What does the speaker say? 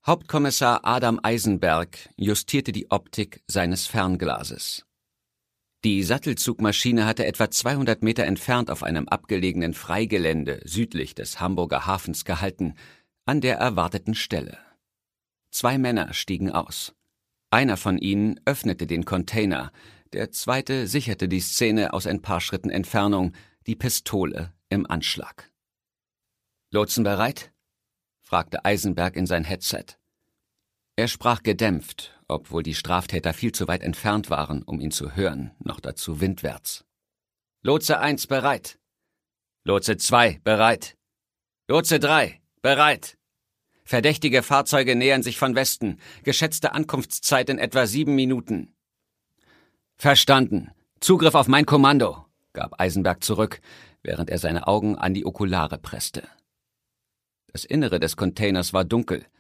Hauptkommissar Adam Eisenberg justierte die Optik seines Fernglases. Die Sattelzugmaschine hatte etwa 200 Meter entfernt auf einem abgelegenen Freigelände südlich des Hamburger Hafens gehalten, an der erwarteten Stelle. 2 Männer stiegen aus. Einer von ihnen öffnete den Container, der zweite sicherte die Szene aus ein paar Schritten Entfernung, die Pistole im Anschlag. »Lotsen bereit?« fragte Eisenberg in sein Headset. Er sprach gedämpft, obwohl die Straftäter viel zu weit entfernt waren, um ihn zu hören, noch dazu windwärts. »Lotse 1 bereit. Lotse 2 bereit. Lotse 3 bereit. Verdächtige Fahrzeuge nähern sich von Westen. Geschätzte Ankunftszeit in etwa 7 Minuten.« »Verstanden. Zugriff auf mein Kommando«, gab Eisenberg zurück, während er seine Augen an die Okulare presste. Das Innere des Containers war dunkel.